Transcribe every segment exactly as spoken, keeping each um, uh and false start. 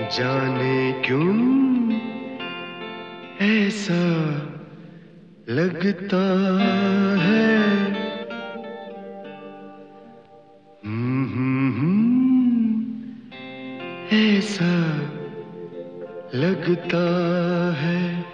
जाने क्यों ऐसा लगता है। हम्म हम्म हम्म, ऐसा लगता है।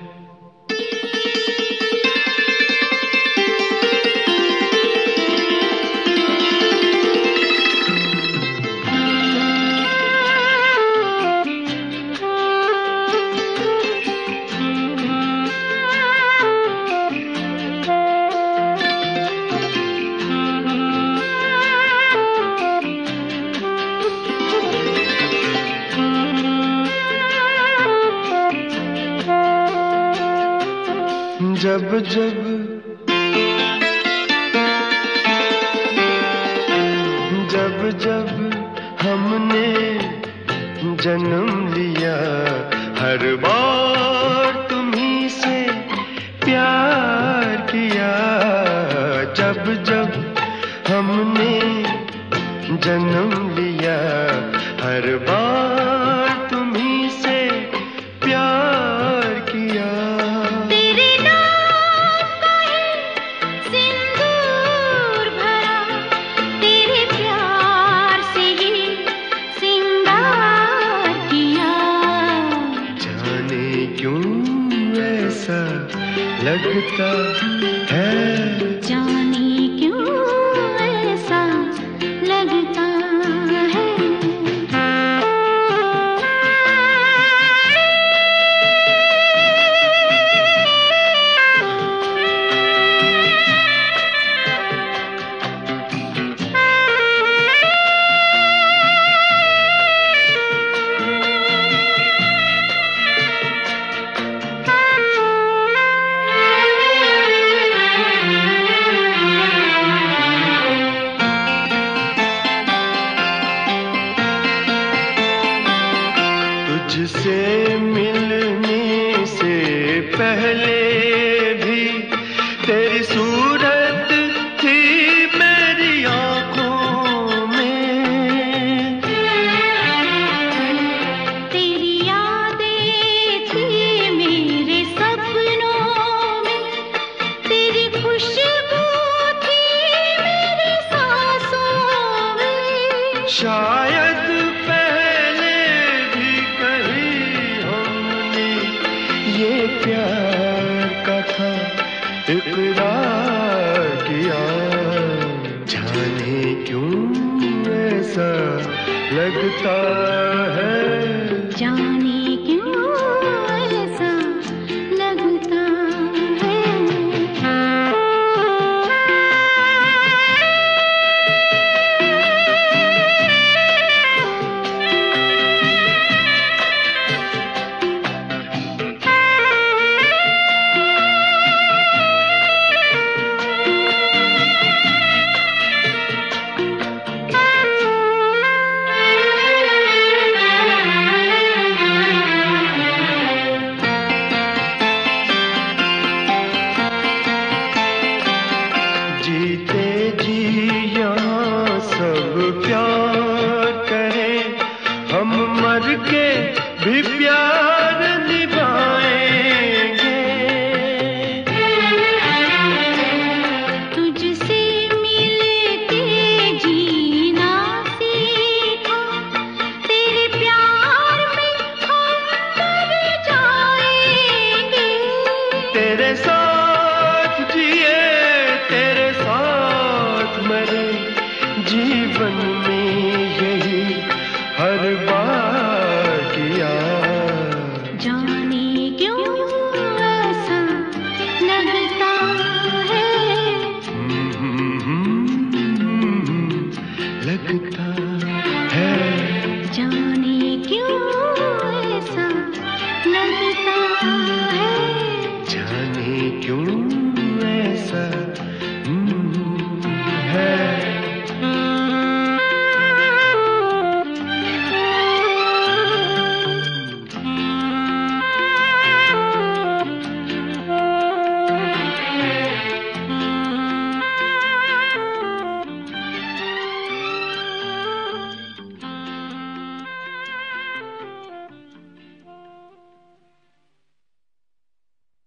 जब जब जब जब हमने जन्म लिया, हर बार तुम्हीं से प्यार किया। जब जब हमने जन्म लिया, हर बार तुम्हीं से प्यार किया। लगता है, जाने क्यों ऐसा लगता है। तुझसे मिलने से पहले भी तेरी सूरत थी मेरी आँखों में। तेरी यादें थी मेरे सपनों में, तेरी खुशबू थी मेरी सांसों में। शायद ये प्यार का था इकरार किया। जाने क्यों ऐसा लगता है। जाने क्यों ऐसा लगता है। जीते जी यहाँ सब प्यार करें, हम मर के भी प्यार